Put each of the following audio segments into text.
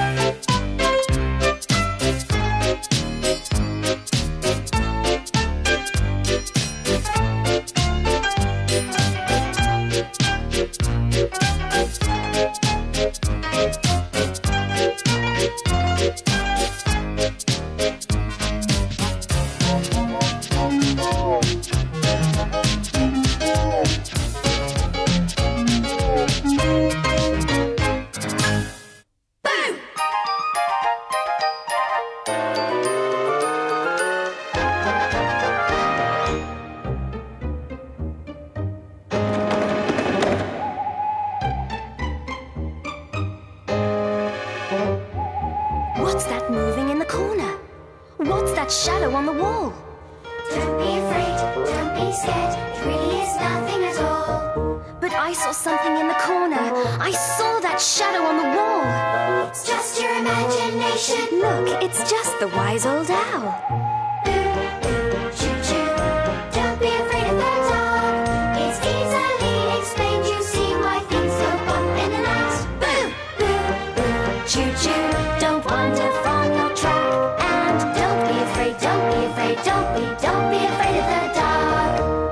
What's that moving in the corner? What's that shadow on the wall? Don't be afraid, don't be scared, it really is nothing at all. But I saw something in the corner. I saw that shadow on the wall. It's just your imagination. Look, it's just the wise old owl. Choo-choo, don't be afraid of the dark. It's easily explained, you see why things go bump in the night. Boo, boo, boo, choo-choo, don't wander from your track. And don't be afraid, don't be afraid, don't be afraid of the dark.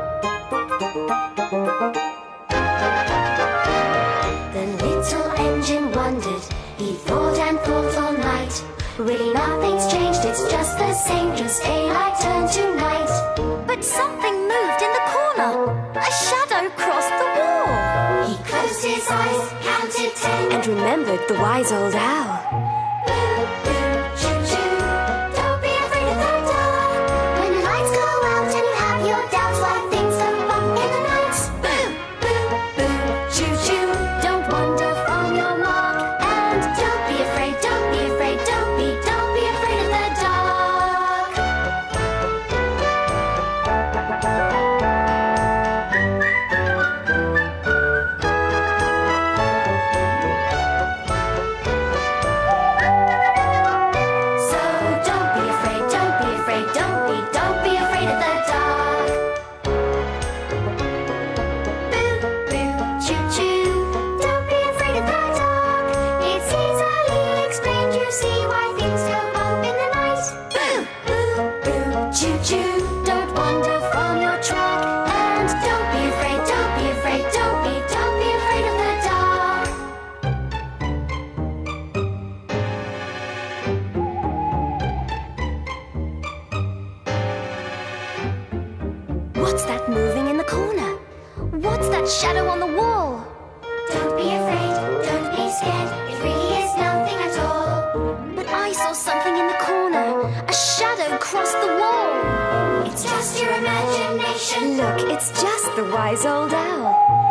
The little engine wondered, he thought and thought all night. Really nothing's changed, it's just the same, just daylight turned to night. But something moved in the corner. A shadow crossed the wall. He closed his eyes, counted 10, And remembered the wise old owl. boo, boo, choo-choo, don't be afraid of the dark. When the lights go out and you have your doubts, why things go bump in the night. Boo, boo, boo, choo-choo, don't wander from your mark. And don't be afraid, don't be afraid, don't be afraid of the dark. So don't be afraid, don't be afraid, don't be afraid of the dark. Boo, boo, choo-choo, don't be afraid of the dark. It's easily explained, you see why things go bump in the night. Boo, boo, boo, choo-choo, don't wander from your track. And don't be afraid, don't be afraid, don't be afraid of the dark. What's that moving in the corner? What's that shadow on the wall? Don't be afraid, don't be scared, it really is nothing at all. But I saw something in the corner. A shadow crossed the wall. It's just your imagination. Look, it's just the wise old owl.